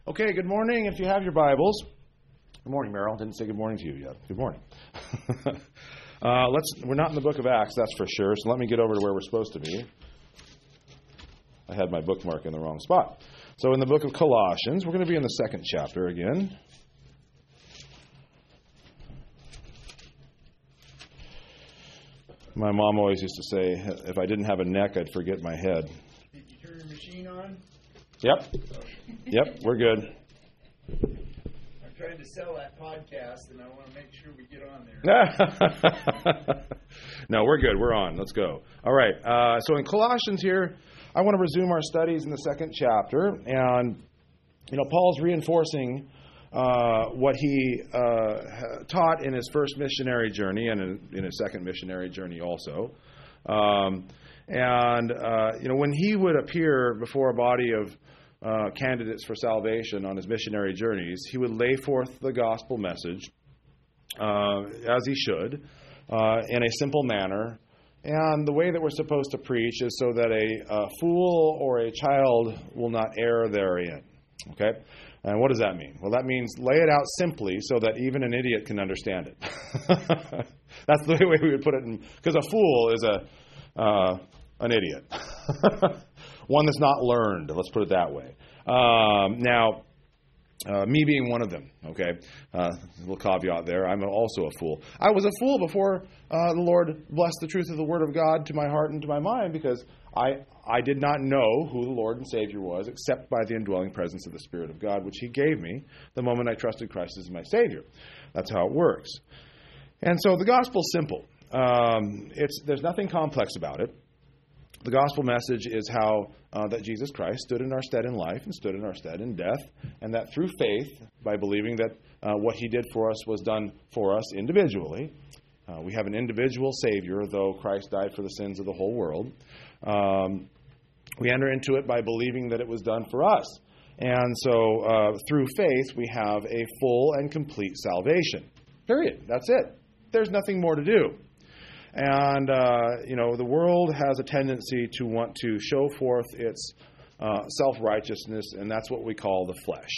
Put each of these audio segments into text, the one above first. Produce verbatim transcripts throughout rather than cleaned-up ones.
Okay, good morning if you have your Bibles. Good morning, Merrill. Didn't say good morning to you yet. Good morning. uh, let's. We're not in the book of Acts, that's for sure, so let me get over to where we're supposed to be. I had my bookmark in the wrong spot. So in the book of Colossians, we're going to be in the second chapter again. My mom always used to say, if I didn't have a neck, I'd forget my head. Did you turn your machine on? Yep. Yep, we're good. I'm trying to sell that podcast, and I want to make sure we get on there. No, we're good. We're on. Let's go. All right. Uh, so in Colossians here, I want to resume our studies in the second chapter. And, you know, Paul's reinforcing uh, what he uh, taught in his first missionary journey and in, in his second missionary journey also. Um, and, uh, you know, when he would appear before a body of Uh, candidates for salvation on his missionary journeys, he would lay forth the gospel message, uh, as he should, uh, in a simple manner. And the way that we're supposed to preach is so that a, a fool or a child will not err therein. Okay? And what does that mean? Well, that means lay it out simply so that even an idiot can understand it. That's the way we would put it. Because a fool is a uh, an idiot. One that's not learned, let's put it that way. Um, now, uh, me being one of them, okay, uh, a little caveat there, I'm also a fool. I was a fool before uh, the Lord blessed the truth of the Word of God to my heart and to my mind, because I I did not know who the Lord and Savior was except by the indwelling presence of the Spirit of God, which He gave me the moment I trusted Christ as my Savior. That's how it works. And so the gospel's simple. Um, it's there's nothing complex about it. The gospel message is how uh, that Jesus Christ stood in our stead in life and stood in our stead in death, and that through faith, by believing that uh, what He did for us was done for us individually. Uh, we have an individual Savior, though Christ died for the sins of the whole world. Um, we enter into it by believing that it was done for us. And so uh, through faith, we have a full and complete salvation. Period. That's it. There's nothing more to do. And, uh, you know, the world has a tendency to want to show forth its uh, self-righteousness, and that's what we call the flesh.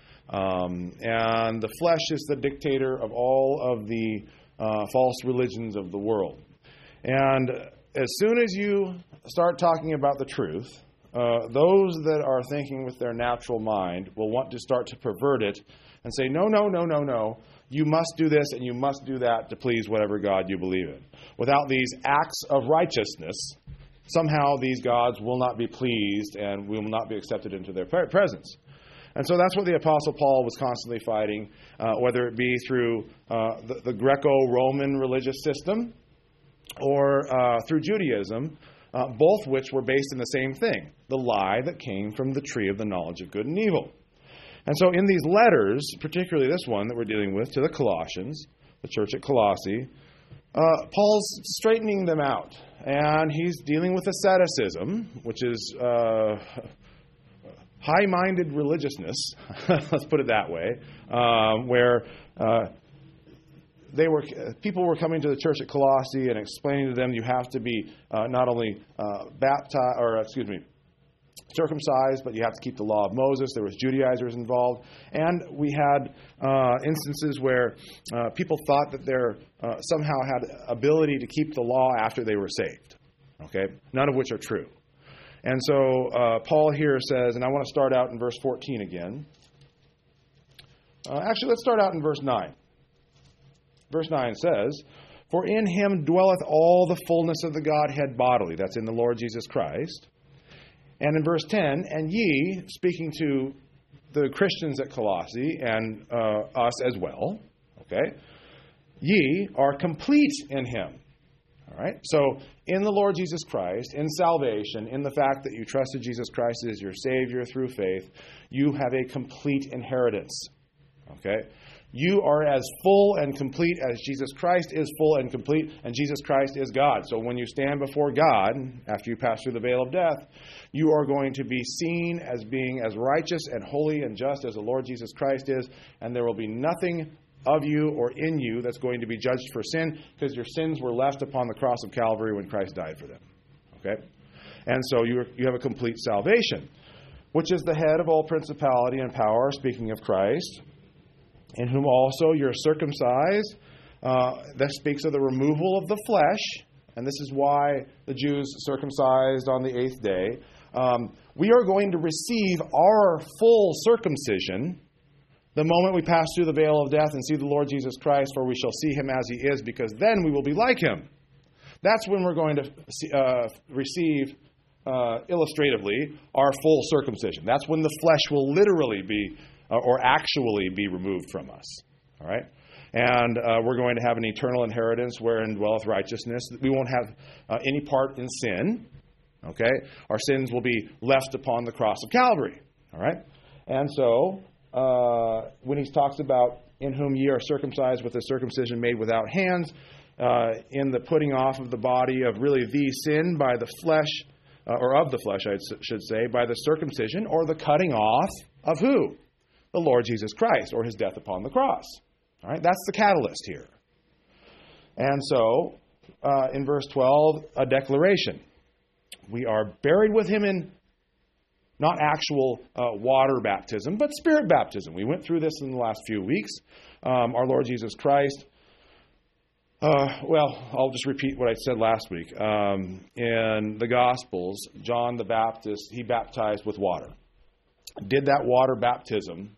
Um, and the flesh is the dictator of all of the uh, false religions of the world. And as soon as you start talking about the truth, uh, those that are thinking with their natural mind will want to start to pervert it and say, no, no, no, no, no. You must do this and you must do that to please whatever God you believe in. Without these acts of righteousness, somehow these gods will not be pleased and will not be accepted into their presence. And so that's what the Apostle Paul was constantly fighting, uh, whether it be through uh, the, the Greco-Roman religious system or uh, through Judaism, uh, both which were based in the same thing, the lie that came from the tree of the knowledge of good and evil. And so in these letters, particularly this one that we're dealing with to the Colossians, the church at Colossae, uh, Paul's straightening them out. And he's dealing with asceticism, which is uh, high-minded religiousness, let's put it that way, um, where uh, they were people were coming to the church at Colossae and explaining to them you have to be uh, not only uh, baptized, or excuse me, circumcised, but you have to keep the law of Moses. There was Judaizers involved. And we had uh, instances where uh, people thought that they uh, somehow had ability to keep the law after they were saved. Okay? None of which are true. And so uh, Paul here says, and I want to start out in verse fourteen again. Uh, actually, let's start out in verse nine. Verse nine says, "For in Him dwelleth all the fullness of the Godhead bodily." That's in the Lord Jesus Christ. And in verse ten, "And ye," speaking to the Christians at Colossae and uh, us as well, okay, "ye are complete in Him." All right? So in the Lord Jesus Christ, in salvation, in the fact that you trusted Jesus Christ as your Savior through faith, you have a complete inheritance. Okay? You are as full and complete as Jesus Christ is full and complete, and Jesus Christ is God. So when you stand before God, after you pass through the veil of death, you are going to be seen as being as righteous and holy and just as the Lord Jesus Christ is, and there will be nothing of you or in you that's going to be judged for sin, because your sins were left upon the cross of Calvary when Christ died for them. Okay? And so you you have a complete salvation. which is the head of all principality and power, speaking of Christ, in whom also you're circumcised. Uh, that speaks of the removal of the flesh, and this is why the Jews circumcised on the eighth day. Um, we are going to receive our full circumcision the moment we pass through the veil of death and see the Lord Jesus Christ, for we shall see him as he is, because then we will be like him. That's when we're going to see, uh, receive, uh, illustratively, our full circumcision. That's when the flesh will literally be, uh, or actually be removed from us. All right? And uh, we're going to have an eternal inheritance wherein dwelleth righteousness. We won't have uh, any part in sin. Okay? Our sins will be left upon the cross of Calvary. All right? And so, uh, when he talks about in whom ye are circumcised with a circumcision made without hands, uh, in the putting off of the body of really the sin by the flesh, uh, or of the flesh, I should say, by the circumcision, or the cutting off of who? The Lord Jesus Christ, or his death upon the cross. All right? That's the catalyst here. And so, uh, in verse twelve, a declaration. We are buried with him in not actual uh, water baptism, but spirit baptism. We went through this in the last few weeks. Um, our Lord Jesus Christ, uh, well, I'll just repeat what I said last week. Um, in the Gospels, John the Baptist, he baptized with water. Did that water baptism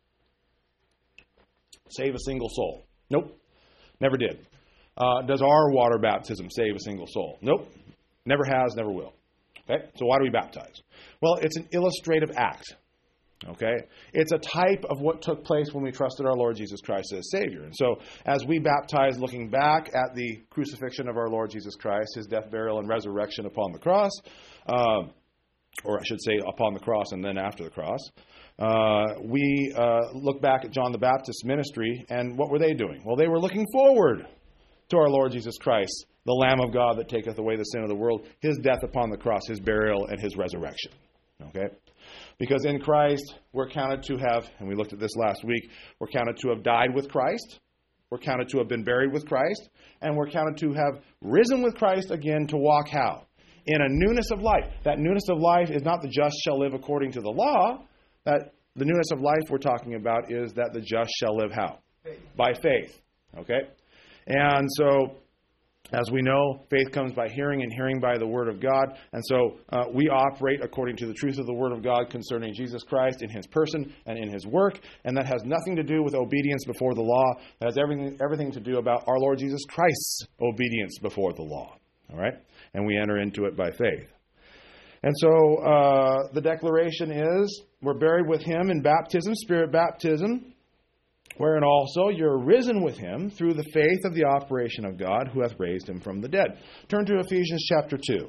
save a single soul? Nope, never did. Uh, does our water baptism save a single soul? Nope, never has, never will. Okay, so why do we baptize? Well, it's an illustrative act. Okay, it's a type of what took place when we trusted our Lord Jesus Christ as Savior. And so, as we baptize, looking back at the crucifixion of our Lord Jesus Christ, his death, burial, and resurrection upon the cross, uh, or I should say, upon the cross and then after the cross, uh, we uh, look back at John the Baptist's ministry, and what were they doing? Well, they were looking forward to our Lord Jesus Christ, the Lamb of God that taketh away the sin of the world, his death upon the cross, his burial, and his resurrection. Okay? Because in Christ, we're counted to have, and we looked at this last week, we're counted to have died with Christ, we're counted to have been buried with Christ, and we're counted to have risen with Christ again to walk how? In a newness of life. That newness of life is not the just shall live according to the law. That the newness of life we're talking about is that the just shall live how? Faith. By faith. Okay? And so, as we know, faith comes by hearing, and hearing by the Word of God. And so uh, we operate according to the truth of the Word of God concerning Jesus Christ in his person and in his work. And that has nothing to do with obedience before the law. It has everything, everything to do about our Lord Jesus Christ's obedience before the law. All right? And we enter into it by faith. And so uh, the declaration is, we're buried with him in baptism, spirit baptism, wherein also you're risen with him through the faith of the operation of God who hath raised him from the dead. Turn to Ephesians chapter two.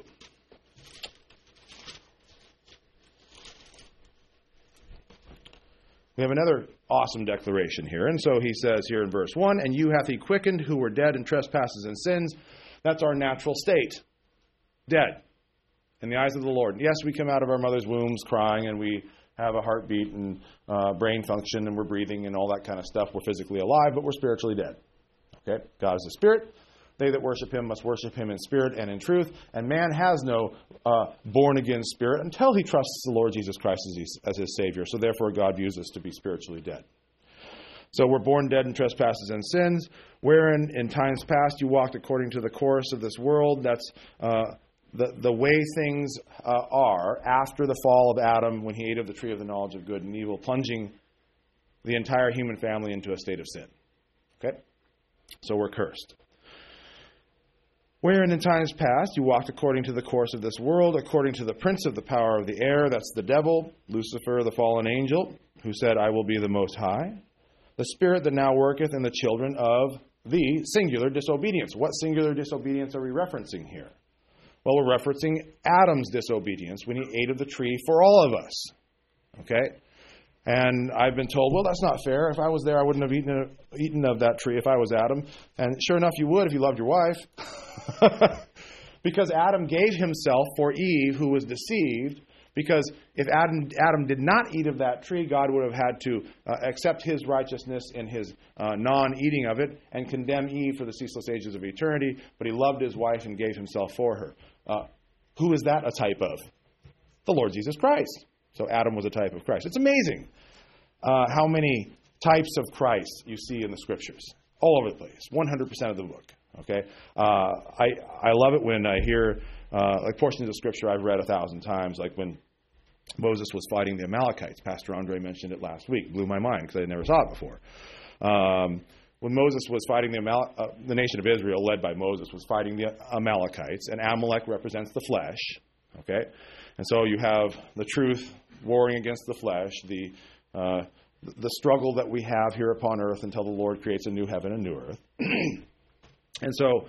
We have another awesome declaration here. And so he says here in verse one, and you hath he quickened who were dead in trespasses and sins. That's our natural state. Dead in the eyes of the Lord. Yes, we come out of our mother's wombs crying, and we have a heartbeat and uh, brain function, and we're breathing and all that kind of stuff. We're physically alive, but we're spiritually dead. Okay? God is a spirit. They that worship him must worship him in spirit and in truth. And man has no uh, born-again spirit until he trusts the Lord Jesus Christ as his, as his Savior. So therefore, God views us to be spiritually dead. So we're born dead in trespasses and sins, wherein in times past you walked according to the course of this world. That's uh, the, the way things uh, are after the fall of Adam when he ate of the tree of the knowledge of good and evil, plunging the entire human family into a state of sin. Okay? So we're cursed. Wherein in times past you walked according to the course of this world, according to the prince of the power of the air, that's the devil, Lucifer, the fallen angel, who said, I will be the most high. The spirit that now worketh in the children of the singular disobedience. What singular disobedience are we referencing here? Well, we're referencing Adam's disobedience when he ate of the tree for all of us. Okay? And I've been told, well, that's not fair. If I was there, I wouldn't have eaten, eaten of that tree if I was Adam. And sure enough, you would if you loved your wife. Because Adam gave himself for Eve, who was deceived. Because if Adam, Adam did not eat of that tree, God would have had to uh, accept his righteousness in his uh, non-eating of it and condemn Eve for the ceaseless ages of eternity. But he loved his wife and gave himself for her. Uh, who is that a type of? The Lord Jesus Christ. So Adam was a type of Christ. It's amazing uh, how many types of Christ you see in the Scriptures. All over the place. one hundred percent of the book. Okay? Uh, I, I love it when I hear uh, like portions of Scripture I've read a thousand times, like when Moses was fighting the Amalekites. Pastor Andre mentioned it last week. Blew my mind because I never saw it before. Um, when Moses was fighting the Amal- uh, the nation of Israel, led by Moses, was fighting the Amalekites, and Amalek represents the flesh. Okay? And so you have the truth warring against the flesh, the uh, the struggle that we have here upon earth until the Lord creates a new heaven and new earth. And so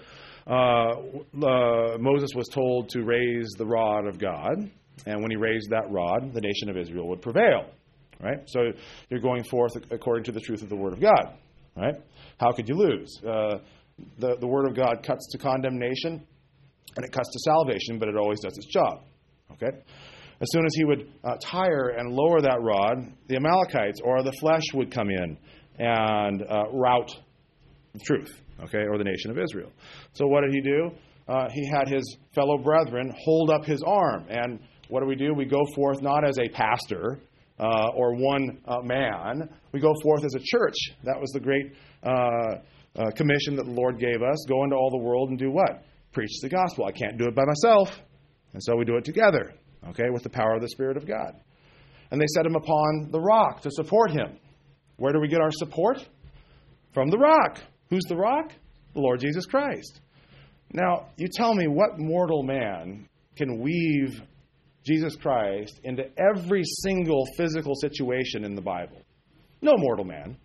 uh, uh, Moses was told to raise the rod of God, and when he raised that rod, the nation of Israel would prevail. Right? So you're going forth according to the truth of the Word of God. Right? How could you lose? Uh, the, the Word of God cuts to condemnation, and it cuts to salvation, but it always does its job. Okay? As soon as he would uh, tire and lower that rod, the Amalekites or the flesh would come in and uh, rout the truth, okay, or the nation of Israel. So what did he do? Uh, he had his fellow brethren hold up his arm. And what do we do? We go forth not as a pastor uh, or one uh, man. We go forth as a church. That was the great uh, uh, commission that the Lord gave us. Go into all the world and do what? Preach the gospel. I can't do it by myself. And so we do it together. Okay, with the power of the Spirit of God. And they set him upon the rock to support him. Where do we get our support? From the rock. Who's the rock? The Lord Jesus Christ. Now, you tell me what mortal man can weave Jesus Christ into every single physical situation in the Bible? No mortal man.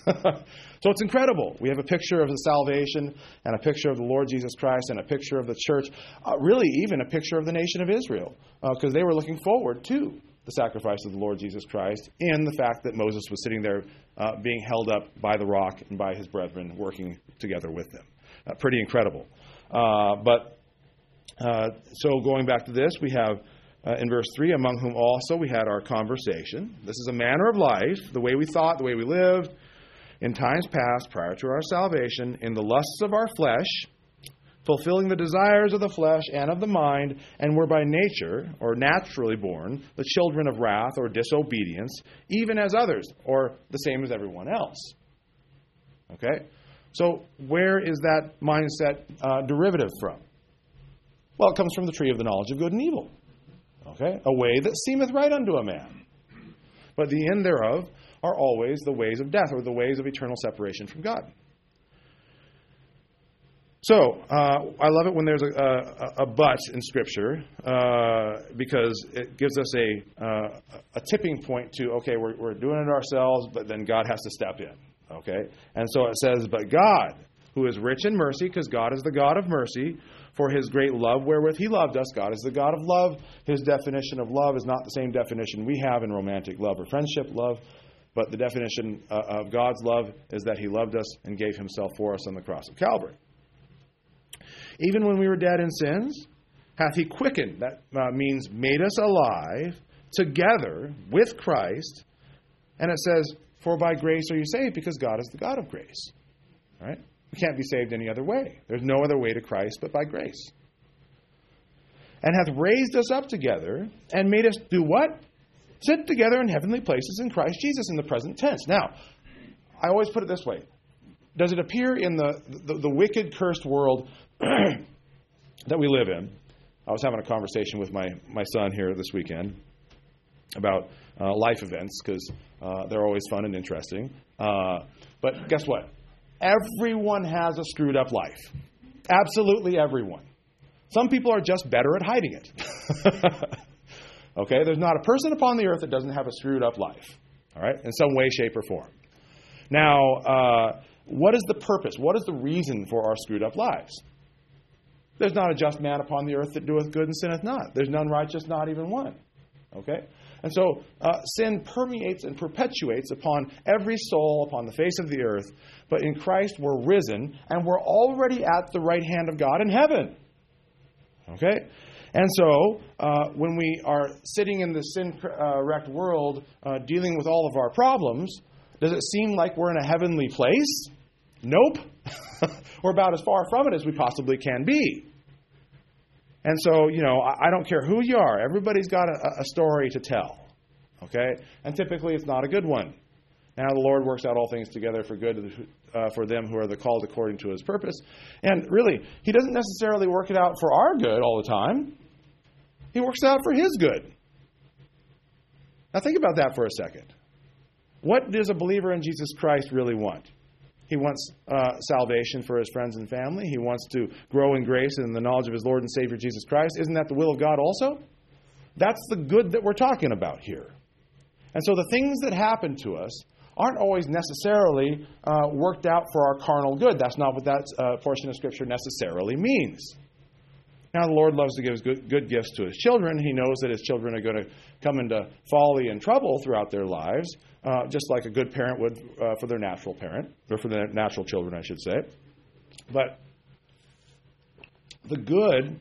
So it's incredible. We have a picture of the salvation and a picture of the Lord Jesus Christ and a picture of the church, uh, really even a picture of the nation of Israel, because uh, they were looking forward to the sacrifice of the Lord Jesus Christ in the fact that Moses was sitting there uh, being held up by the rock and by his brethren working together with them. Uh, pretty incredible. Uh, but uh, so going back to this, we have uh, in verse three, among whom also we had our conversation. This is a manner of life, the way we thought, the way we lived, in times past, prior to our salvation, in the lusts of our flesh, fulfilling the desires of the flesh and of the mind, and were by nature, or naturally born, the children of wrath or disobedience, even as others, or the same as everyone else. Okay? So where is that mindset uh, derivative from? Well, it comes from the tree of the knowledge of good and evil. Okay? A way that seemeth right unto a man, but the end thereof are always the ways of death, or the ways of eternal separation from God. So, uh, I love it when there's a, a, a but in Scripture, uh, because it gives us a uh, a tipping point to, okay, we're, we're doing it ourselves, but then God has to step in. Okay? And so it says, but God, who is rich in mercy, because God is the God of mercy, for his great love wherewith he loved us. God is the God of love. His definition of love is not the same definition we have in romantic love or friendship love. But the definition uh, of God's love is that he loved us and gave himself for us on the cross of Calvary. Even when we were dead in sins, hath he quickened, that uh, means made us alive, together with Christ. And it says, for by grace are you saved, because God is the God of grace. All right? We can't be saved any other way. There's no other way to Christ but by grace. And hath raised us up together, and made us do what? Sit together in heavenly places in Christ Jesus, in the present tense. Now, I always put it this way. Does it appear in the, the, the wicked, cursed world that we live in? I was having a conversation with my, my son here this weekend about uh, life events, because uh, they're always fun and interesting. Uh, but guess what? Everyone has a screwed up life. Absolutely everyone. Some people are just better at hiding it. Okay, there's not a person upon the earth that doesn't have a screwed up life, all right, in some way, shape, or form. Now, uh, what is the purpose? What is the reason for our screwed up lives? There's not a just man upon the earth that doeth good and sinneth not. There's none righteous, not even one. Okay? And so uh, sin permeates and perpetuates upon every soul upon the face of the earth. But in Christ we're risen, and we're already at the right hand of God in heaven. Okay? And so, uh, when we are sitting in the sin-wrecked uh, world, uh, dealing with all of our problems, does it seem like we're in a heavenly place? Nope. We're about as far from it as we possibly can be. And so, you know, I, I don't care who you are. Everybody's got a, a story to tell. Okay? And typically it's not a good one. Now the Lord works out all things together for good uh, for them who are the called according to His purpose. And really, He doesn't necessarily work it out for our good all the time. He works it out for His good. Now think about that for a second. What does a believer in Jesus Christ really want? He wants uh, salvation for his friends and family. He wants to grow in grace and in the knowledge of his Lord and Savior Jesus Christ. Isn't that the will of God also? That's the good that we're talking about here. And so the things that happen to us aren't always necessarily uh, worked out for our carnal good. That's not what that uh, portion of Scripture necessarily means. Now, the Lord loves to give good, good gifts to His children. He knows that His children are going to come into folly and trouble throughout their lives, uh, just like a good parent would uh, for their natural parent, or for their natural children, I should say. But the good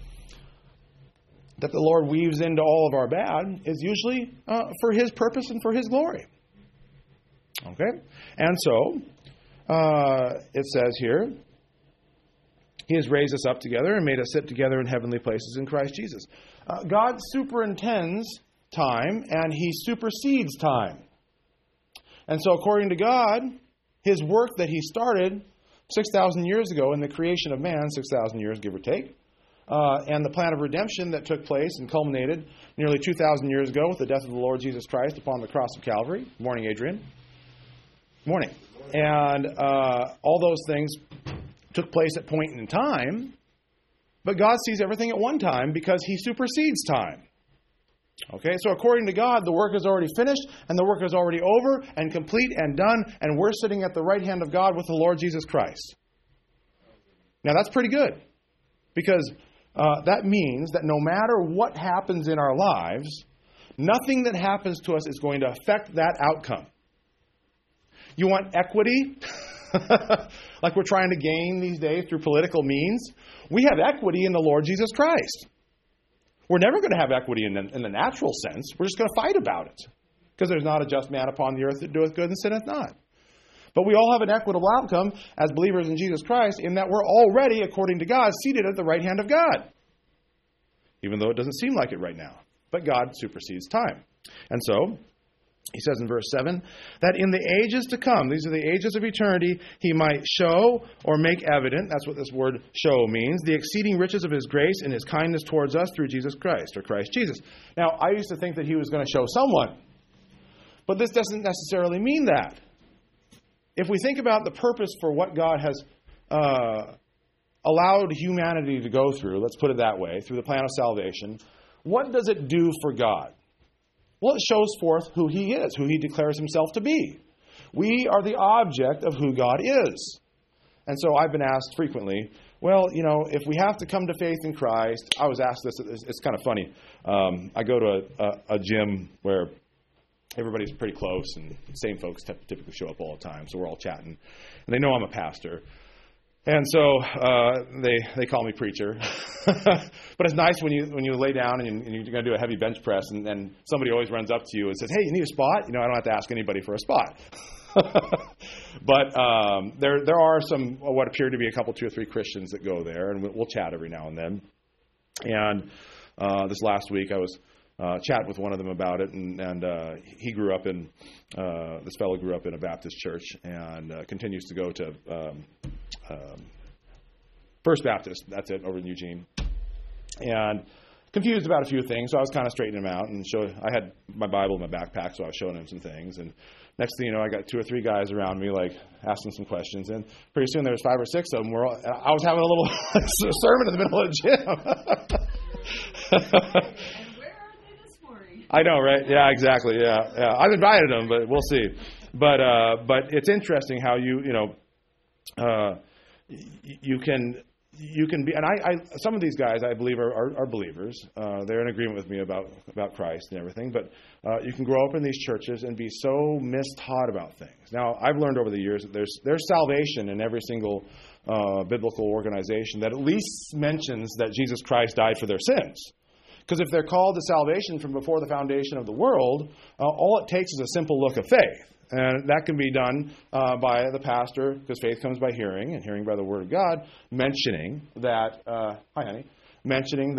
that the Lord weaves into all of our bad is usually uh, for His purpose and for His glory. Okay? And so, uh, it says here, He has raised us up together and made us sit together in heavenly places in Christ Jesus. Uh, God superintends time and He supersedes time. And so according to God, His work that He started six thousand years ago in the creation of man, six thousand years give or take, uh, and the plan of redemption that took place and culminated nearly two thousand years ago with the death of the Lord Jesus Christ upon the cross of Calvary. Morning, Adrian. Morning. And uh, all those things took place at point in time, but God sees everything at one time because He supersedes time. Okay, so according to God, the work is already finished, and the work is already over, and complete, and done, and we're sitting at the right hand of God with the Lord Jesus Christ. Now that's pretty good, because uh, that means that no matter what happens in our lives, nothing that happens to us is going to affect that outcome. You want equity? Like we're trying to gain these days through political means? We have equity in the Lord Jesus Christ. We're never going to have equity in the, in the natural sense. We're just going to fight about it. Because there's not a just man upon the earth that doeth good and sinneth not. But we all have an equitable outcome as believers in Jesus Christ in that we're already, according to God, seated at the right hand of God. Even though it doesn't seem like it right now. But God supersedes time. And so, He says in verse seven, that in the ages to come, these are the ages of eternity, He might show or make evident, that's what this word show means, the exceeding riches of His grace and His kindness towards us through Jesus Christ, or Christ Jesus. Now, I used to think that He was going to show someone, but this doesn't necessarily mean that. If we think about the purpose for what God has uh, allowed humanity to go through, let's put it that way, through the plan of salvation, what does it do for God? Well, it shows forth who He is, who He declares Himself to be. We are the object of who God is. And so I've been asked frequently, well, you know, if we have to come to faith in Christ, I was asked this, it's, it's kind of funny. Um, I go to a, a, a gym where everybody's pretty close and same folks typically show up all the time, so we're all chatting. And they know I'm a pastor. And so uh, they they call me preacher, but it's nice when you when you lay down and, you, and you're going to do a heavy bench press, and, and somebody always runs up to you and says, "Hey, you need a spot?" You know, I don't have to ask anybody for a spot. But um, there there are some what appear to be a couple, two or three Christians that go there, and we'll, we'll chat every now and then. And uh, this last week, I was uh, chatting with one of them about it, and, and uh, he grew up in uh, this fellow grew up in a Baptist church and uh, continues to go to. Um, Um, First Baptist, that's it, over in Eugene. And confused about a few things, so I was kind of straightening him out. And show, I had my Bible in my backpack, so I was showing him some things. And next thing you know, I got two or three guys around me, like, asking some questions. And pretty soon there was five or six of them. We're all, I was having a little sermon in the middle of the gym. And where are they this morning? I know, right? Yeah, exactly. Yeah, yeah. I've invited them, but we'll see. But uh, but it's interesting how you, you know, uh, you can you can be, and I, I some of these guys I believe are, are, are believers. Uh, they're in agreement with me about about Christ and everything. But uh, you can grow up in these churches and be so mistaught about things. Now, I've learned over the years that there's there's salvation in every single uh, biblical organization that at least mentions that Jesus Christ died for their sins. Because if they're called to salvation from before the foundation of the world, uh, all it takes is a simple look of faith. And that can be done uh, by the pastor, because faith comes by hearing, and hearing by the Word of God, mentioning that, uh, hi honey, mentioning that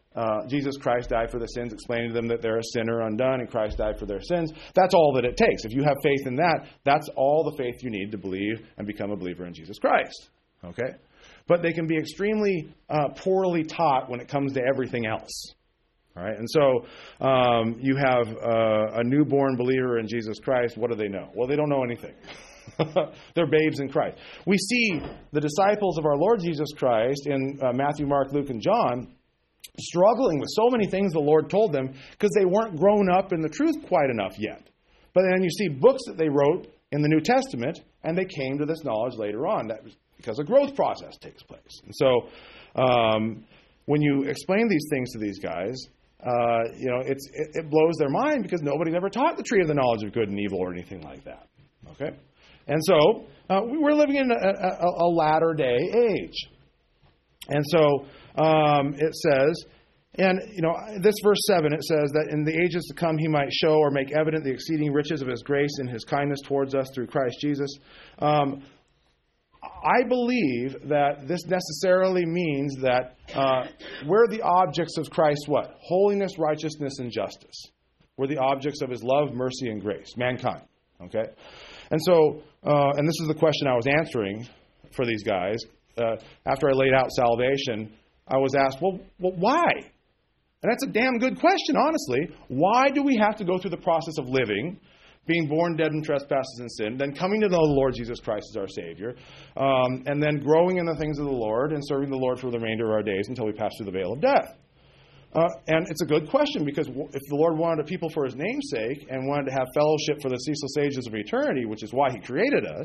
uh, Jesus Christ died for the sins, explaining to them that they're a sinner undone and Christ died for their sins. That's all that it takes. If you have faith in that, that's all the faith you need to believe and become a believer in Jesus Christ. Okay? But they can be extremely uh, poorly taught when it comes to everything else. All right? And so um, you have uh, a newborn believer in Jesus Christ. What do they know? Well, they don't know anything. They're babes in Christ. We see the disciples of our Lord Jesus Christ in uh, Matthew, Mark, Luke, and John struggling with so many things the Lord told them because they weren't grown up in the truth quite enough yet. But then you see books that they wrote in the New Testament, and they came to this knowledge later on. That was because a growth process takes place. And so um, when you explain these things to these guys, uh, you know, it's, it, it blows their mind because nobody's ever taught the tree of the knowledge of good and evil or anything like that. Okay? And so uh, we're living in a, a, a latter-day age. And so um, it says, and, you know, this verse seven, it says that in the ages to come he might show or make evident the exceeding riches of his grace and his kindness towards us through Christ Jesus. Um, I believe that this necessarily means that uh, we're the objects of Christ's what? Holiness, righteousness, and justice. We're the objects of his love, mercy, and grace. Mankind. Okay? And so, uh, and this is the question I was answering for these guys. Uh, after I laid out salvation, I was asked, well, well, why? And that's a damn good question, honestly. Why do we have to go through the process of living, being born dead in trespasses and sin, then coming to know the Lord Jesus Christ as our Savior, um, and then growing in the things of the Lord and serving the Lord for the remainder of our days until we pass through the veil of death? Uh, and it's a good question because if the Lord wanted a people for his name's sake and wanted to have fellowship for the ceaseless ages of eternity, which is why he created us,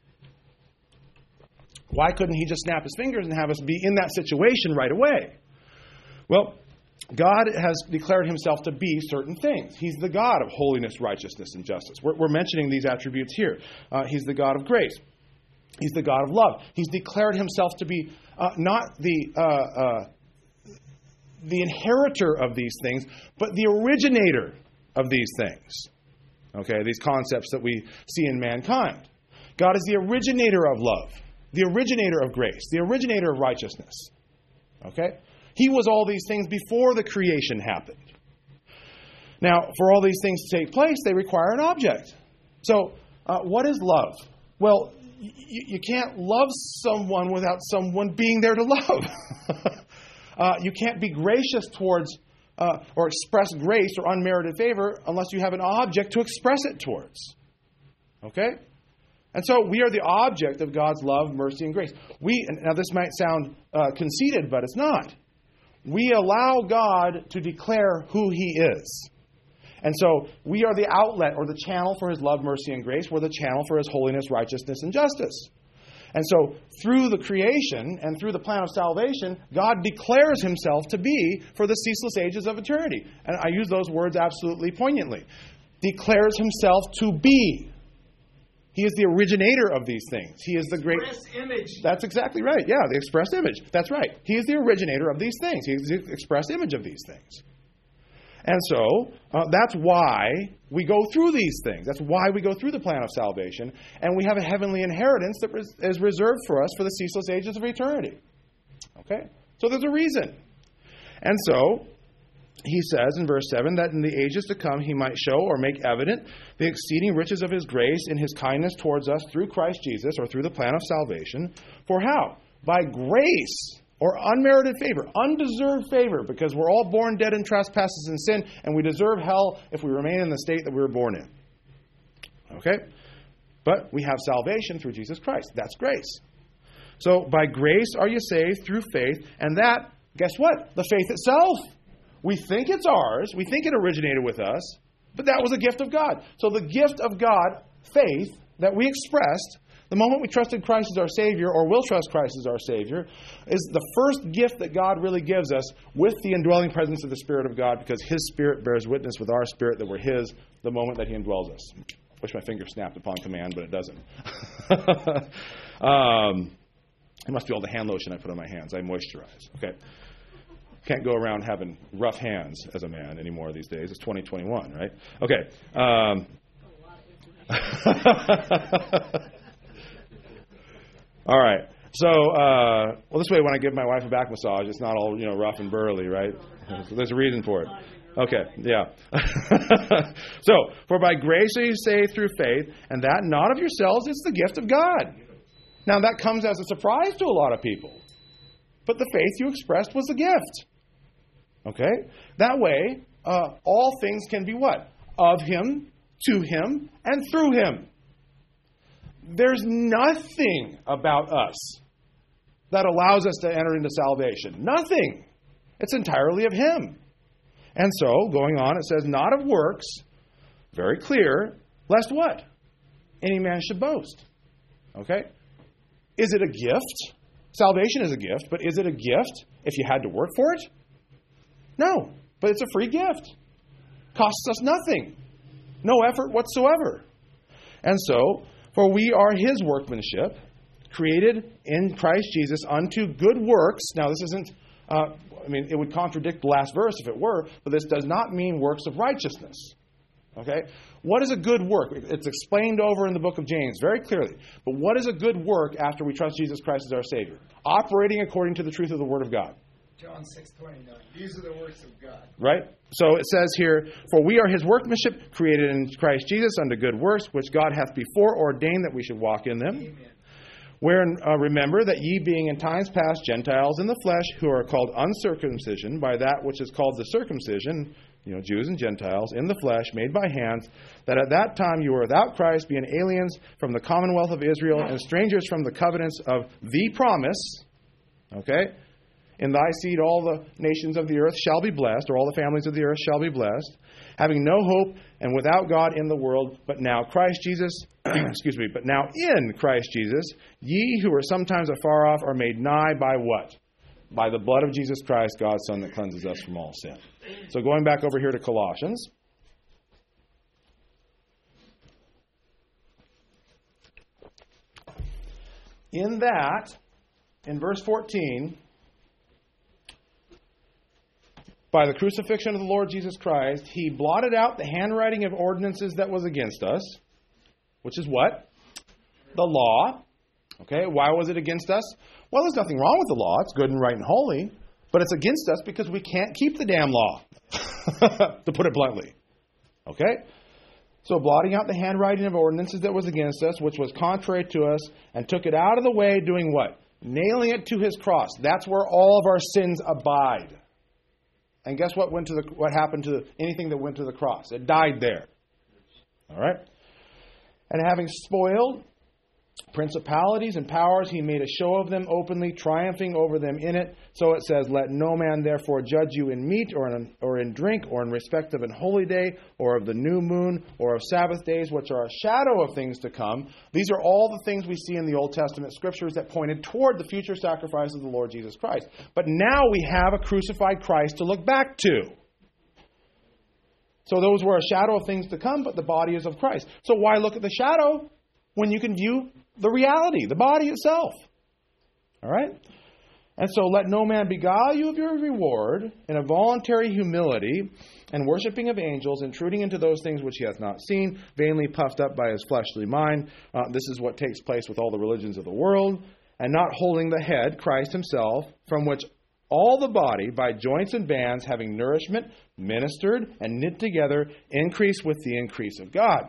why couldn't he just snap his fingers and have us be in that situation right away? Well, God has declared himself to be certain things. He's the God of holiness, righteousness, and justice. We're, we're mentioning these attributes here. Uh, he's the God of grace. He's the God of love. He's declared himself to be uh, not the... Uh, uh, the inheritor of these things, but the originator of these things. Okay, these concepts that we see in mankind. God is the originator of love, the originator of grace, the originator of righteousness. Okay? He was all these things before the creation happened. Now, for all these things to take place, they require an object. So, uh, what is love? Well, y- you can't love someone without someone being there to love. Uh, you can't be gracious towards uh, or express grace or unmerited favor unless you have an object to express it towards. Okay? And so we are the object of God's love, mercy, and grace. We, now this might sound uh, conceited, but it's not. We allow God to declare who he is. And so we are the outlet or the channel for his love, mercy, and grace. We're the channel for his holiness, righteousness, and justice. And so, through the creation and through the plan of salvation, God declares himself to be for the ceaseless ages of eternity. And I use those words absolutely poignantly. Declares himself to be. He is the originator of these things. He is the great... Express image. That's exactly right. Yeah, the express image. That's right. He is the originator of these things. He is the express image of these things. And so, uh, that's why we go through these things. That's why we go through the plan of salvation. And we have a heavenly inheritance that res- is reserved for us for the ceaseless ages of eternity. Okay? So there's a reason. And so, he says in verse seven that in the ages to come he might show or make evident the exceeding riches of his grace and his kindness towards us through Christ Jesus, or through the plan of salvation. For how? By grace. Or unmerited favor, undeserved favor, because we're all born dead in trespasses and sin, and we deserve hell if we remain in the state that we were born in. Okay? But we have salvation through Jesus Christ. That's grace. So, by grace are you saved through faith, and that, guess what? The faith itself. We think it's ours. We think it originated with us, but that was a gift of God. So the gift of God, faith, that we expressed, the moment we trusted Christ as our Savior, or will trust Christ as our Savior, is the first gift that God really gives us with the indwelling presence of the Spirit of God, because his Spirit bears witness with our spirit that we're his the moment that he indwells us. I wish my finger snapped upon command, but it doesn't. um, it must be all the hand lotion I put on my hands. I moisturize. Okay. Can't go around having rough hands as a man anymore these days. It's twenty twenty-one, right? Okay. Um, All right. So, uh, well, this way, when I give my wife a back massage, it's not all, you know, rough and burly, right? So there's a reason for it. Okay, yeah. So, for by grace are you saved through faith, and that not of yourselves, it's the gift of God. Now, that comes as a surprise to a lot of people. But the faith you expressed was a gift. Okay? That way, uh, all things can be what? Of Him, to Him, and through Him. There's nothing about us that allows us to enter into salvation. Nothing. It's entirely of Him. And so, going on, it says, not of works, very clear, lest what? Any man should boast. Okay? Is it a gift? Salvation is a gift, but is it a gift if you had to work for it? No, but it's a free gift. Costs us nothing. No effort whatsoever. And so, for we are His workmanship, created in Christ Jesus unto good works. Now, this isn't, uh, I mean, it would contradict the last verse if it were, but this does not mean works of righteousness. Okay? What is a good work? It's explained over in the book of James very clearly. But what is a good work after we trust Jesus Christ as our Savior? Operating according to the truth of the Word of God. John six twenty-nine. These are the works of God. Right? So it says here, for we are His workmanship, created in Christ Jesus unto good works, which God hath before ordained that we should walk in them. Amen. Wherein uh, remember that ye being in times past Gentiles in the flesh, who are called uncircumcision by that which is called the circumcision, you know, Jews and Gentiles, in the flesh, made by hands, that at that time you were without Christ, being aliens from the commonwealth of Israel, and strangers from the covenants of the promise. Okay? In thy seed all the nations of the earth shall be blessed, or all the families of the earth shall be blessed, having no hope and without God in the world, but now Christ Jesus, excuse me, but now in Christ Jesus, ye who are sometimes afar off are made nigh by what? By the blood of Jesus Christ, God's Son, that cleanses us from all sin. So going back over here to Colossians. In that, in verse fourteen, by the crucifixion of the Lord Jesus Christ, He blotted out the handwriting of ordinances that was against us, which is what? The law. Okay, why was it against us? Well, there's nothing wrong with the law. It's good and right and holy. But it's against us because we can't keep the damn law, to put it bluntly. Okay? So blotting out the handwriting of ordinances that was against us, which was contrary to us, and took it out of the way, doing what? Nailing it to His cross. That's where all of our sins abide. And guess what went to the what happened to the, anything that went to the cross? It died there. All right? And having spoiled principalities and powers, He made a show of them openly, triumphing over them in it. So it says, let no man therefore judge you in meat or in, or in drink or in respect of an holy day or of the new moon or of Sabbath days, which are a shadow of things to come. These are all the things we see in the Old Testament scriptures that pointed toward the future sacrifice of the Lord Jesus Christ. But now we have a crucified Christ to look back to. So those were a shadow of things to come, but the body is of Christ. So why look at the shadow when you can view the reality, the body itself? All right? And so let no man beguile you of your reward in a voluntary humility and worshiping of angels, intruding into those things which he hath not seen, vainly puffed up by his fleshly mind. Uh, this is what takes place with all the religions of the world, and not holding the head, Christ Himself, from which all the body, by joints and bands, having nourishment, ministered and knit together, increase with the increase of God.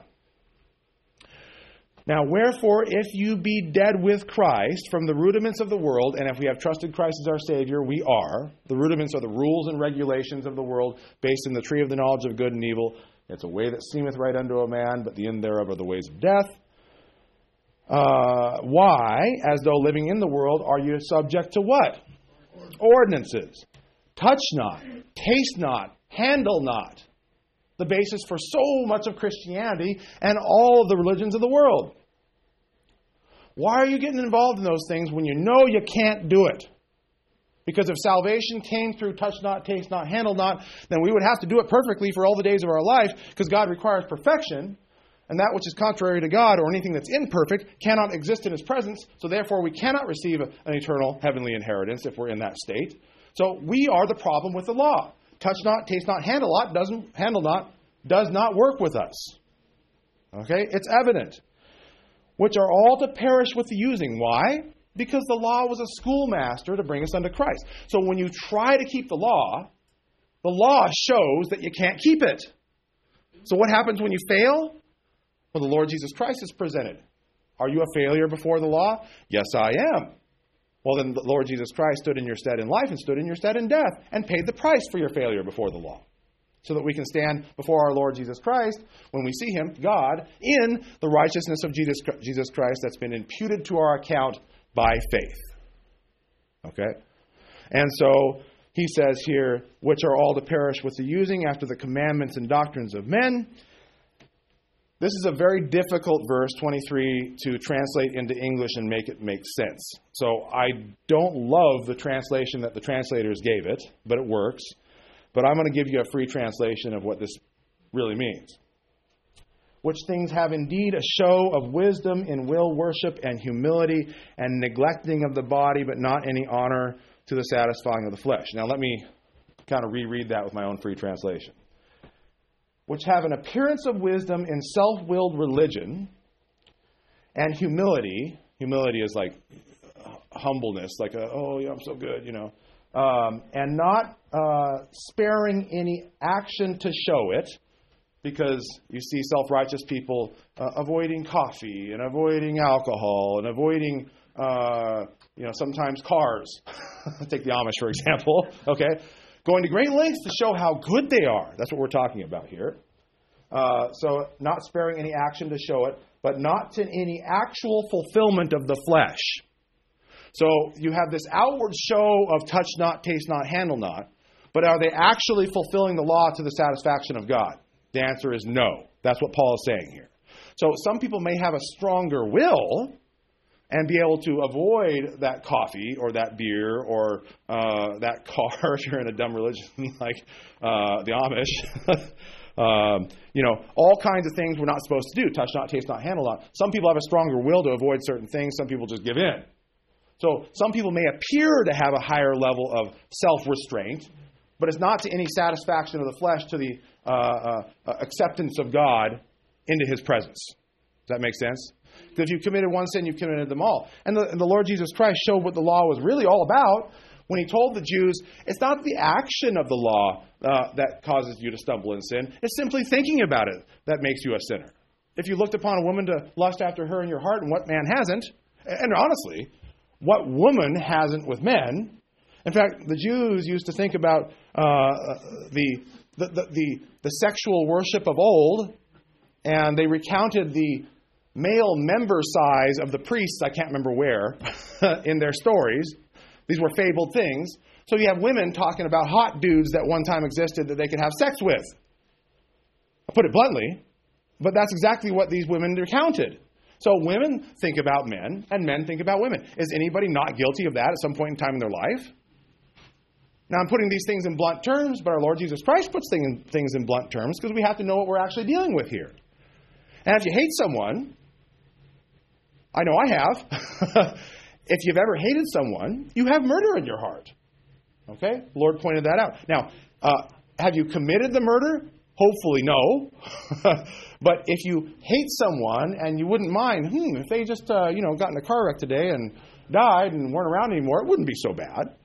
Now, wherefore, if you be dead with Christ from the rudiments of the world, and if we have trusted Christ as our Savior, we are. The rudiments are the rules and regulations of the world, based in the tree of the knowledge of good and evil. It's a way that seemeth right unto a man, but the end thereof are the ways of death. Uh, why, as though living in the world, are you subject to what? Ordinances. Touch not, taste not, handle not. The basis for so much of Christianity and all of the religions of the world. Why are you getting involved in those things when you know you can't do it? Because if salvation came through touch not, taste not, handle not, then we would have to do it perfectly for all the days of our life, because God requires perfection, and that which is contrary to God or anything that's imperfect cannot exist in His presence, so therefore we cannot receive an eternal heavenly inheritance if we're in that state. So we are the problem with the law. Touch not, taste not, handle not, doesn't handle not, does not work with us. Okay? It's evident. Which are all to perish with the using. Why? Because the law was a schoolmaster to bring us unto Christ. So when you try to keep the law, the law shows that you can't keep it. So what happens when you fail? Well, the Lord Jesus Christ is presented. Are you a failure before the law? Yes, I am. Well, then the Lord Jesus Christ stood in your stead in life and stood in your stead in death and paid the price for your failure before the law. So that we can stand before our Lord Jesus Christ when we see Him, God, in the righteousness of Jesus Jesus Christ that's been imputed to our account by faith. Okay? And so he says here, which are all to perish with the using after the commandments and doctrines of men. This is a very difficult verse, twenty-three, to translate into English and make it make sense. So I don't love the translation that the translators gave it, but it works. But I'm going to give you a free translation of what this really means. Which things have indeed a show of wisdom in will worship and humility and neglecting of the body, but not any honor to the satisfying of the flesh. Now let me kind of reread that with my own free translation. Which have an appearance of wisdom in self-willed religion and humility. Humility is like humbleness, like, a, oh, yeah, I'm so good, you know. Um, and not uh, sparing any action to show it. Because you see self-righteous people uh, avoiding coffee and avoiding alcohol and avoiding, uh, you know, sometimes cars. Take the Amish, for example. Okay, going to great lengths to show how good they are. That's what we're talking about here. Uh, so not sparing any action to show it, but not to any actual fulfillment of the flesh. So you have this outward show of touch not, taste not, handle not, but are they actually fulfilling the law to the satisfaction of God? The answer is no. That's what Paul is saying here. So some people may have a stronger will and be able to avoid that coffee or that beer or uh, that car if you're in a dumb religion like uh, the Amish. um, you know, all kinds of things we're not supposed to do. Touch not, taste not, handle not. Some people have a stronger will to avoid certain things. Some people just give in. So some people may appear to have a higher level of self-restraint, but it's not to any satisfaction of the flesh, to the uh, uh, acceptance of God into His presence. Does that make sense? Because if you've committed one sin, you've committed them all. And the, and the Lord Jesus Christ showed what the law was really all about when He told the Jews, it's not the action of the law uh, that causes you to stumble in sin. It's simply thinking about it that makes you a sinner. If you looked upon a woman to lust after her in your heart, and what man hasn't, and honestly, what woman hasn't with men? In fact, the Jews used to think about uh, the, the, the, the, the sexual worship of old, and they recounted the male member size of the priests, I can't remember where, in their stories. These were fabled things. So you have women talking about hot dudes that one time existed that they could have sex with. I'll put it bluntly, but that's exactly what these women recounted. So women think about men, and men think about women. Is anybody not guilty of that at some point in time in their life? Now, I'm putting these things in blunt terms, but our Lord Jesus Christ puts things in blunt terms because we have to know what we're actually dealing with here. And if you hate someone, I know I have. If you've ever hated someone, you have murder in your heart. Okay? The Lord pointed that out. Now, uh, have you committed the murder? Hopefully no. But if you hate someone and you wouldn't mind, hmm, if they just uh, you know got in a car wreck today and died and weren't around anymore, it wouldn't be so bad.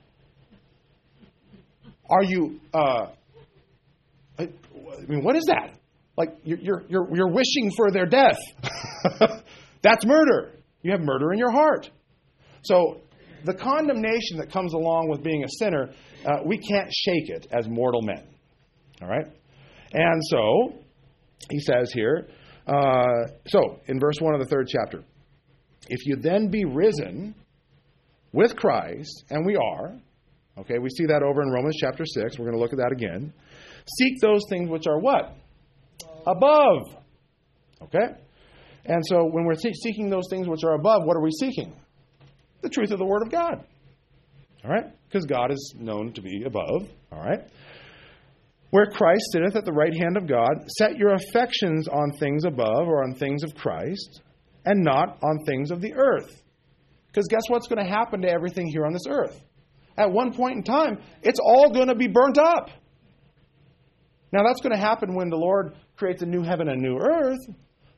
Are you? Uh, I mean, what is that? Like you're you're you're, you're wishing for their death. That's murder. You have murder in your heart. So the condemnation that comes along with being a sinner, uh, we can't shake it as mortal men. All right? And so, he says here, uh, so in verse one of the third chapter, if you then be risen with Christ, and we are, okay, we see that over in Romans chapter six, we're going to look at that again, seek those things which are what? Above. Okay? And so when we're seeking those things which are above, what are we seeking? The truth of the Word of God. All right? Because God is known to be above. All right? Where Christ sitteth at the right hand of God, set your affections on things above or on things of Christ, and not on things of the earth. Because guess what's going to happen to everything here on this earth? At one point in time, it's all going to be burnt up. Now, that's going to happen when the Lord creates a new heaven and a new earth.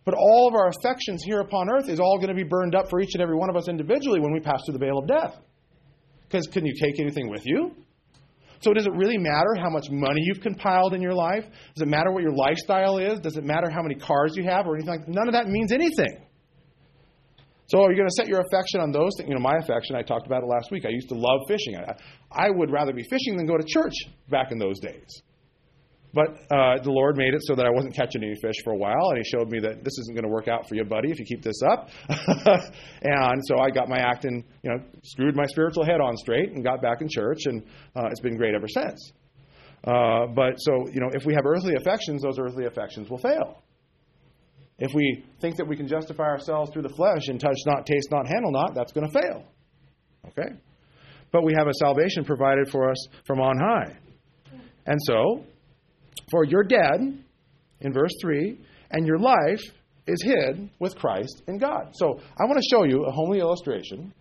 But all of our affections here upon earth is all going to be burned up for each and every one of us individually when we pass through the veil of death. Because can you take anything with you? So does it really matter how much money you've compiled in your life? Does it matter what your lifestyle is? Does it matter how many cars you have or anything like that? None of that means anything. So are you going to set your affection on those things? You know, my affection, I talked about it last week. I used to love fishing. I, I would rather be fishing than go to church back in those days. But uh, the Lord made it so that I wasn't catching any fish for a while, and He showed me that this isn't going to work out for you, buddy, if you keep this up. And so I got my acting, you know, screwed my spiritual head on straight and got back in church, and uh, it's been great ever since. Uh, but so, you know, if we have earthly affections, those earthly affections will fail. If we think that we can justify ourselves through the flesh and touch not, taste not, handle not, that's going to fail. Okay? But we have a salvation provided for us from on high. And so, for you're dead, in verse three, and your life is hid with Christ in God. So I want to show you a homely illustration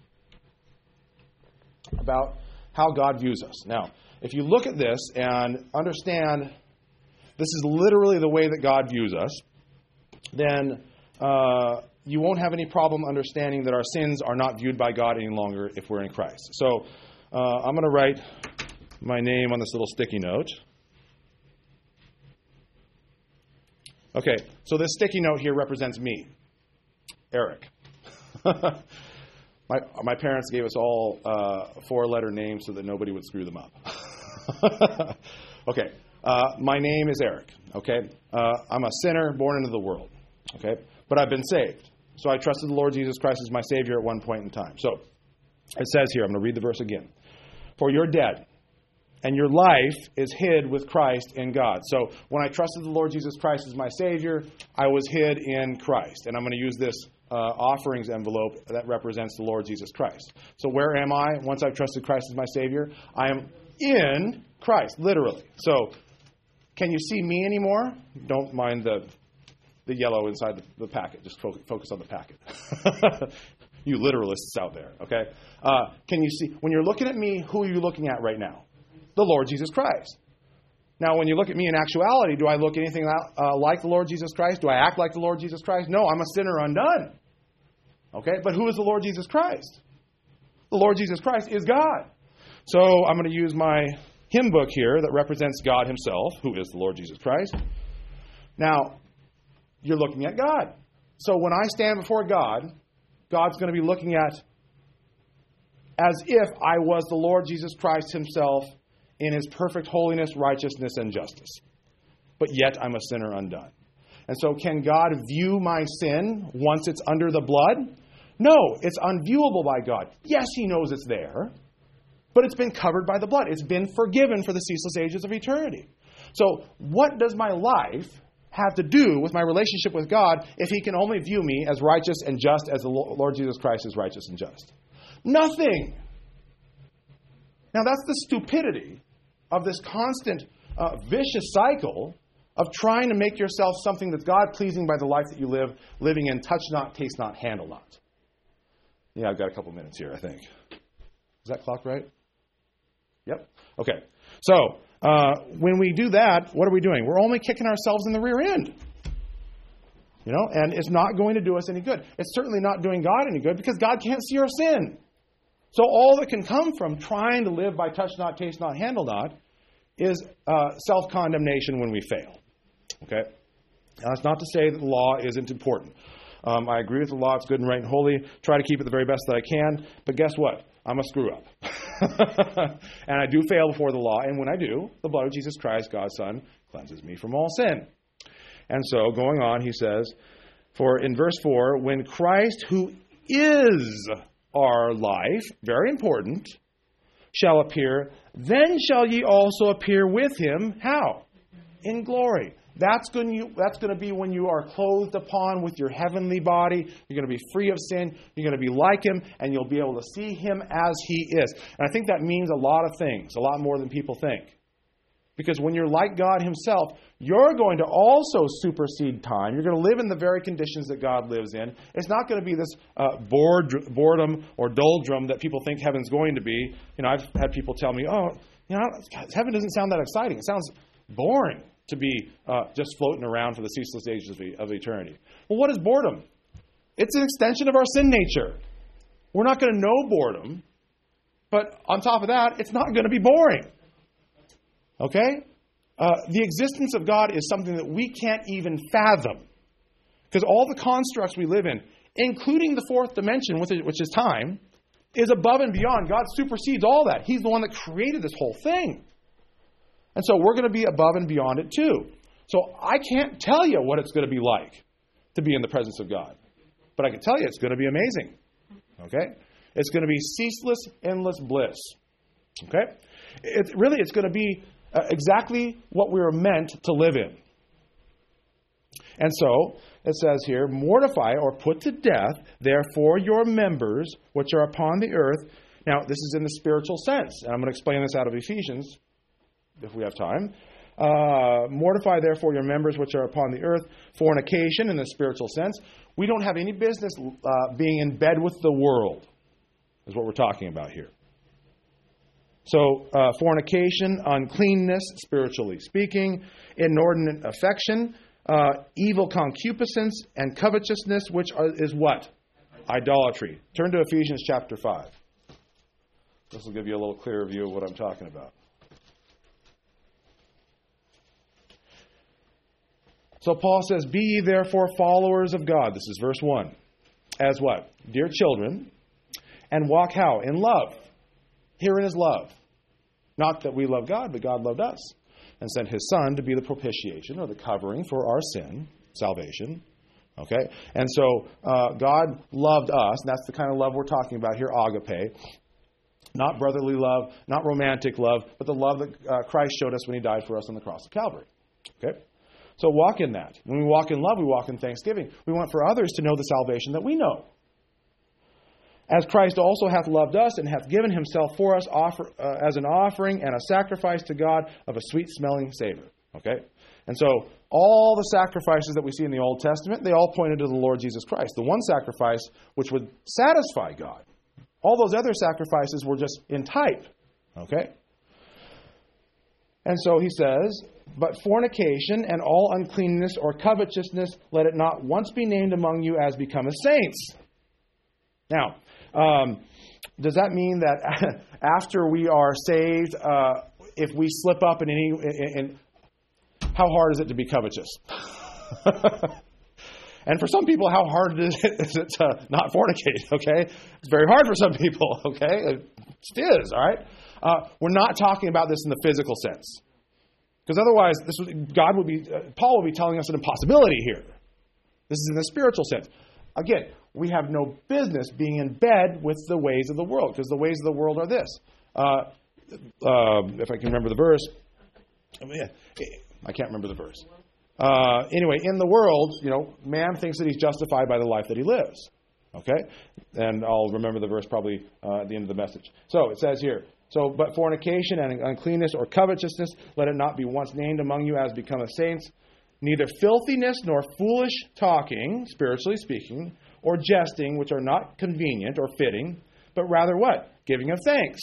about how God views us. Now, if you look at this and understand this is literally the way that God views us, then uh, you won't have any problem understanding that our sins are not viewed by God any longer if we're in Christ. So uh, I'm going to write my name on this little sticky note. Okay, so this sticky note here represents me, Eric. my my parents gave us all uh, four-letter names so that nobody would screw them up. Okay, uh, my name is Eric. Okay, uh, I'm a sinner born into the world. Okay, but I've been saved. So I trusted the Lord Jesus Christ as my Savior at one point in time. So it says here, I'm going to read the verse again. For you're dead, and your life is hid with Christ in God. So when I trusted the Lord Jesus Christ as my Savior, I was hid in Christ. And I'm going to use this uh, offerings envelope that represents the Lord Jesus Christ. So where am I once I've trusted Christ as my Savior? I am in Christ, literally. So can you see me anymore? Don't mind the the yellow inside the, the packet. Just fo- focus on the packet. You literalists out there, okay? Uh, can you see, when you're looking at me, who are you looking at right now? The Lord Jesus Christ. Now, when you look at me in actuality, do I look anything uh, like the Lord Jesus Christ? Do I act like the Lord Jesus Christ? No, I'm a sinner undone. Okay, but who is the Lord Jesus Christ? The Lord Jesus Christ is God. So I'm going to use my hymn book here that represents God Himself, who is the Lord Jesus Christ. Now, you're looking at God. So when I stand before God, God's going to be looking at as if I was the Lord Jesus Christ Himself in His perfect holiness, righteousness, and justice. But yet I'm a sinner undone. And so can God view my sin once it's under the blood? No, it's unviewable by God. Yes, He knows it's there, but it's been covered by the blood. It's been forgiven for the ceaseless ages of eternity. So what does my life have to do with my relationship with God if He can only view me as righteous and just as the Lord Jesus Christ is righteous and just? Nothing. Now that's the stupidity of this constant uh, vicious cycle of trying to make yourself something that's God-pleasing by the life that you live, living in touch not, taste not, handle not. Yeah, I've got a couple minutes here, I think. Is that clock right? Yep. Okay. So, uh, when we do that, what are we doing? We're only kicking ourselves in the rear end. You know, and it's not going to do us any good. It's certainly not doing God any good because God can't see our sin. So all that can come from trying to live by touch not, taste not, handle not is uh, self-condemnation when we fail. Okay? Now, that's not to say that the law isn't important. Um, I agree with the law. It's good and right and holy. Try to keep it the very best that I can. But guess what? I'm a screw-up. And I do fail before the law. And when I do, the blood of Jesus Christ, God's Son, cleanses me from all sin. And so, going on, he says, for in verse four, when Christ, who is our life, very important, shall appear, then shall ye also appear with Him. How? In glory. That's going to, that's going to be when you are clothed upon with your heavenly body. You're going to be free of sin. You're going to be like Him, and you'll be able to see Him as He is. And I think that means a lot of things, a lot more than people think. Because when you're like God Himself, you're going to also supersede time. You're going to live in the very conditions that God lives in. It's not going to be this uh, bored, boredom or doldrum that people think heaven's going to be. You know, I've had people tell me, oh, you know, heaven doesn't sound that exciting. It sounds boring. to be uh, just floating around for the ceaseless ages of, of eternity. Well, what is boredom? It's an extension of our sin nature. We're not going to know boredom, but on top of that, it's not going to be boring. Okay? Uh, the existence of God is something that we can't even fathom. Because all the constructs we live in, including the fourth dimension, which is time, is above and beyond. God supersedes all that. He's the one that created this whole thing. And so we're going to be above and beyond it too. So I can't tell you what it's going to be like to be in the presence of God. But I can tell you it's going to be amazing. Okay? It's going to be ceaseless, endless bliss. Okay? It, really, it's going to be uh, exactly what we were meant to live in. And so, it says here, mortify or put to death, therefore, your members which are upon the earth. Now, this is in the spiritual sense. And I'm going to explain this out of Ephesians, if we have time. Uh, mortify, therefore, your members which are upon the earth. Fornication, in the spiritual sense. We don't have any business uh, being in bed with the world, is what we're talking about here. So, uh, fornication, uncleanness, spiritually speaking, inordinate affection, uh, evil concupiscence, and covetousness, which are, is what? Idolatry. Turn to Ephesians chapter five. This will give you a little clearer view of what I'm talking about. So Paul says, be ye therefore followers of God. This is verse one. As what? Dear children, and walk how? In love. Herein is love. Not that we love God, but God loved us and sent His Son to be the propitiation or the covering for our sin, salvation. Okay? And so uh, God loved us, and that's the kind of love we're talking about here, agape. Not brotherly love, not romantic love, but the love that uh, Christ showed us when He died for us on the cross of Calvary. Okay? So walk in that. When we walk in love, we walk in thanksgiving. We want for others to know the salvation that we know. As Christ also hath loved us and hath given Himself for us offer, uh, as an offering and a sacrifice to God of a sweet-smelling savor. Okay? And so all the sacrifices that we see in the Old Testament, they all pointed to the Lord Jesus Christ. The one sacrifice which would satisfy God. All those other sacrifices were just in type. Okay? And so he says, but fornication and all uncleanness or covetousness, let it not once be named among you as becometh saints. Now, um, does that mean that after we are saved, uh, if we slip up in any, in, in, how hard is it to be covetous? And for some people, how hard is it, is it to not fornicate? Okay, it's very hard for some people. Okay, it is. All right. Uh, we're not talking about this in the physical sense, because otherwise, this would, God would be uh, Paul would be telling us an impossibility here. This is in the spiritual sense. Again, we have no business being in bed with the ways of the world, because the ways of the world are this. Uh, uh, if I can remember the verse, I can't remember the verse. Uh, anyway, in the world, you know, man thinks that he's justified by the life that he lives. Okay? And I'll remember the verse probably uh, at the end of the message. So it says here, so, but fornication and uncleanness or covetousness, let it not be once named among you as becometh saints. Neither filthiness nor foolish talking, spiritually speaking, or jesting, which are not convenient or fitting, but rather what? Giving of thanks.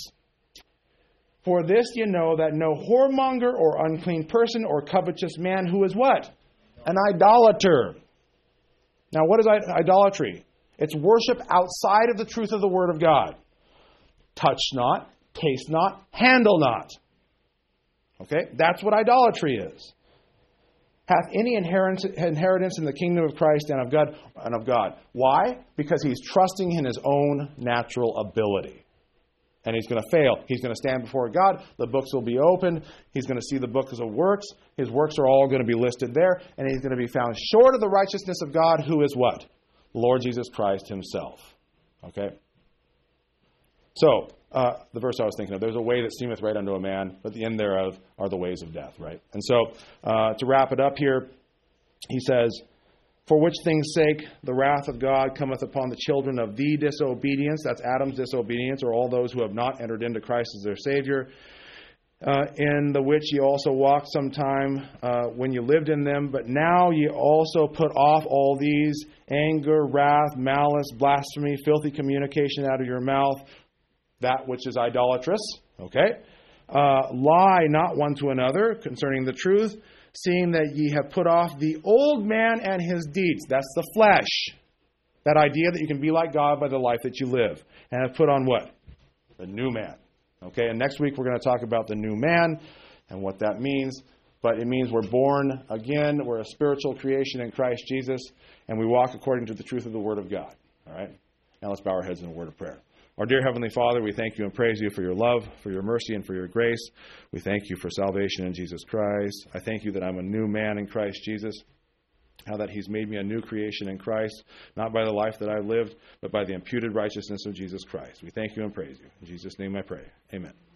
For this you know that no whoremonger or unclean person or covetous man who is what? An idolater. Now, what is idolatry? It's worship outside of the truth of the Word of God. Touch not, taste not, handle not. Okay? That's what idolatry is. Hath any inheritance in the kingdom of Christ and of God. And of God. Why? Because he's trusting in his own natural ability. And he's going to fail. He's going to stand before God. The books will be opened. He's going to see the books of works. His works are all going to be listed there. And he's going to be found short of the righteousness of God, who is what? The Lord Jesus Christ himself. Okay? So, uh, the verse I was thinking of, there's a way that seemeth right unto a man, but the end thereof are the ways of death, right? And so, uh, to wrap it up here, he says, for which things' sake the wrath of God cometh upon the children of the disobedience, that's Adam's disobedience, or all those who have not entered into Christ as their Savior, uh, in the which ye also walked sometime uh, when you lived in them, but now ye also put off all these, anger, wrath, malice, blasphemy, filthy communication out of your mouth, that which is idolatrous, okay? Uh, lie not one to another concerning the truth. seeing that ye have put off the old man and his deeds. That's the flesh. That idea that you can be like God by the life that you live. And have put on what? The new man. Okay, and next week we're going to talk about the new man and what that means. But it means we're born again. We're a spiritual creation in Christ Jesus. And we walk according to the truth of the Word of God. All right? Now let's bow our heads in a word of prayer. Our dear Heavenly Father, we thank you and praise you for your love, for your mercy, and for your grace. We thank you for salvation in Jesus Christ. I thank you that I'm a new man in Christ Jesus. How that he's made me a new creation in Christ, not by the life that I lived, but by the imputed righteousness of Jesus Christ. We thank you and praise you. In Jesus' name I pray. Amen.